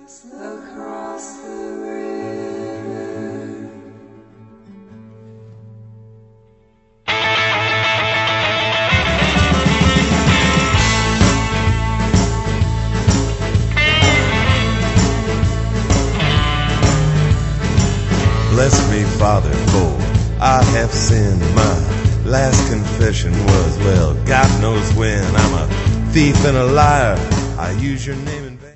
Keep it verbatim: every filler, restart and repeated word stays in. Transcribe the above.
across the river. Bless me, Father, for I have sinned. My last confession was, well, God knows when. I'm a thief and a liar. I use your name in